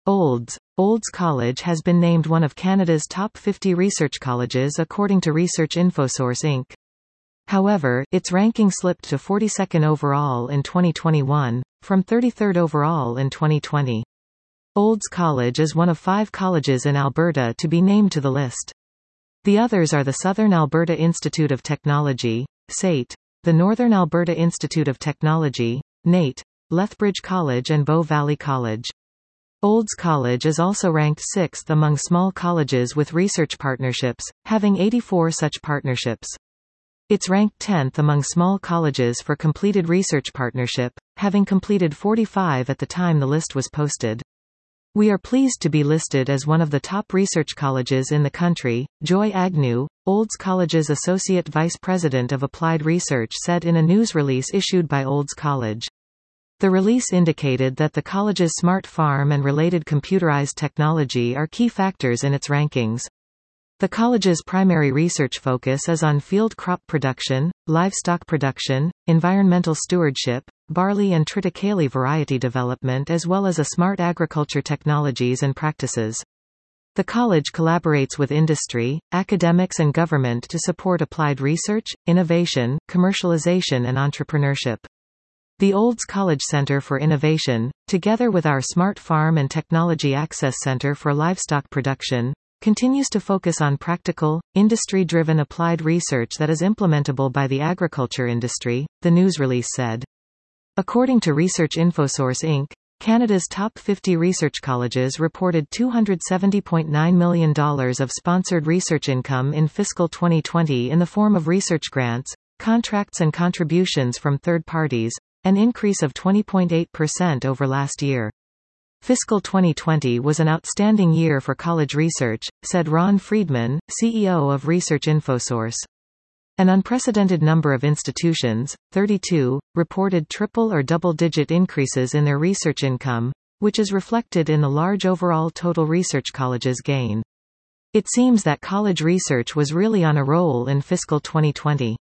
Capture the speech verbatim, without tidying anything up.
Olds. Olds College has been named one of Canada's top fifty research colleges according to Research Infosource Incorporated. However, its ranking slipped to forty-second overall in twenty twenty-one, from thirty-third overall in twenty twenty. Olds College is one of five colleges in Alberta to be named to the list. The others are the Southern Alberta Institute of Technology, S A T, the Northern Alberta Institute of Technology, N A T, Lethbridge College and Bow Valley College. Olds College is also ranked sixth among small colleges with research partnerships, having eighty-four such partnerships. It's ranked tenth among small colleges for completed research partnership, having completed forty-five at the time the list was posted. We are pleased to be listed as one of the top research colleges in the country, Joy Agnew, Olds College's Associate Vice President of Applied Research said in a news release issued by Olds College. The release indicated that the college's smart farm and related computerized technology are key factors in its rankings. The college's primary research focus is on field crop production, livestock production, environmental stewardship, barley and triticale variety development as well as a smart agriculture technologies and practices. The college collaborates with industry, academics and government to support applied research, innovation, commercialization and entrepreneurship. The Olds College Center for Innovation, together with our Smart Farm and Technology Access Center for Livestock Production, continues to focus on practical, industry-driven applied research that is implementable by the agriculture industry, the news release said. According to Research Infosource Incorporated, Canada's top fifty research colleges reported two hundred seventy point nine million dollars of sponsored research income in fiscal twenty twenty in the form of research grants, contracts and contributions from third parties, an increase of twenty point eight percent over last year. Fiscal twenty twenty was an outstanding year for college research, said Ron Friedman, C E O of Research Infosource. An unprecedented number of institutions, thirty-two, reported triple or double-digit increases in their research income, which is reflected in the large overall total research colleges gain. It seems that college research was really on a roll in fiscal twenty twenty.